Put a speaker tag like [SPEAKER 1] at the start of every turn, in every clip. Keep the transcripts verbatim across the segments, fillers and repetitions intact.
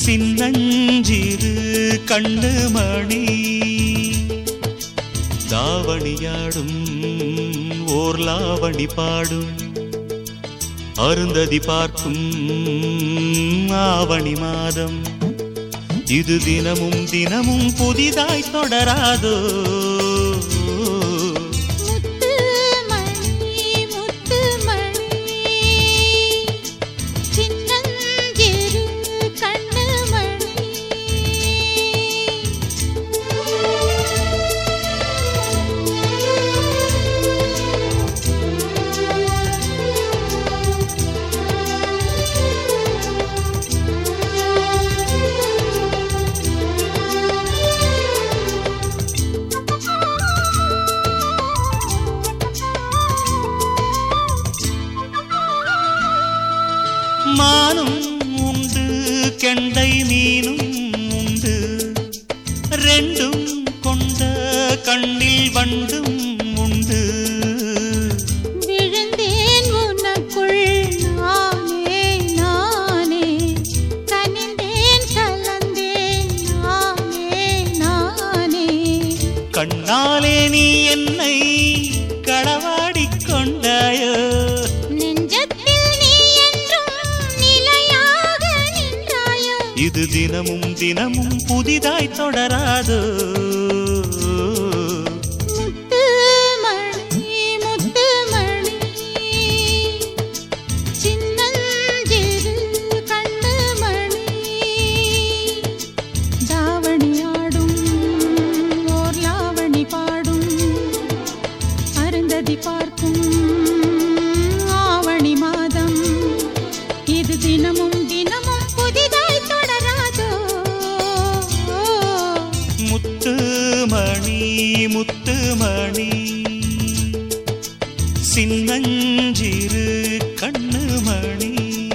[SPEAKER 1] சின்னஞ்சிறு கண்ணு மணி தாவணியாடும் ஓர் லாவணி பாடும் அருந்ததி பார்க்கும் ஆவணி மாதம் இது தினமும் தினமும் புதிதாய் தொடராதோ மானும் உண்டு கெண்டை மீனும் உண்டு ரெண்டும் கொண்ட கண்ணில் வண்டும் உண்டு
[SPEAKER 2] விழுந்தேன் உனக்குள் நானே நானே கனிந்தேன் கலந்தேன் நானே நானே
[SPEAKER 1] கண்ணாலே நீ என்னை களவாடிக் கொண்டாயோ இது தினமும் தினமும் புதிதாய் தொடராதோ
[SPEAKER 2] முத்து மணி முத்து மணி சின்னஞ்சிறு கண்ணு மணி தாவணியாடும் ஓர் லாவணி பாடும் அருந்ததி பார்க்கும் ஆவணி மாதம் இது தினமும் தினமும் புதிதாய்
[SPEAKER 1] முத்து மணி முத்து மணி சின்னஞ்சிறு கண்ணு மணி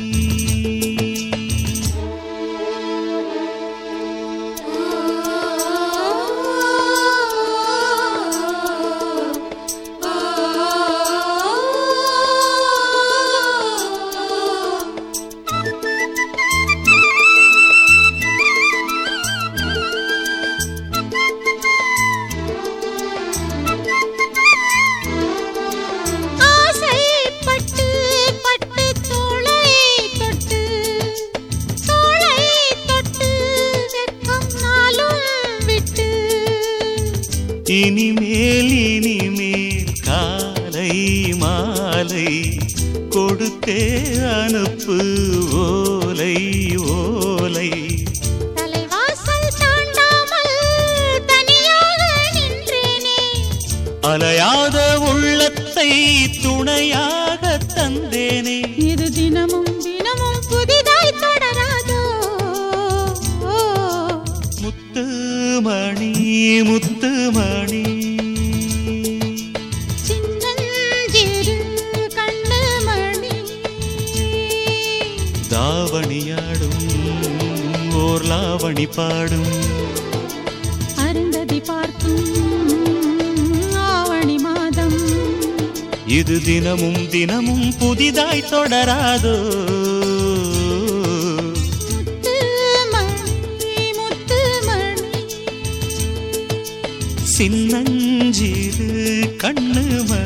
[SPEAKER 1] இனிமேல் இனிமேல் காலை மாலை கொடுத்தே அனுப்பு ஓலை ஓலை
[SPEAKER 2] தலைவாசல் தாண்டாமல் தனியாக நின்றேனே
[SPEAKER 1] அலையாத உள்ளத்தை துணையாக தந்தேனே
[SPEAKER 2] இது தினமும் தினமும் புதிதாய் தொடராதோ
[SPEAKER 1] முத்து மணி முத்து மணி
[SPEAKER 2] சின்னஞ்சிறு கண்ணு மணி
[SPEAKER 1] தாவணியாடும் ஓர் லாவணி பாடும்
[SPEAKER 2] அருந்ததி பார்க்கும் ஆவணி மாதம்
[SPEAKER 1] இது தினமும் தினமும் புதிதாய் தொடராதோ சின்னஞ்சிறு கண்ணு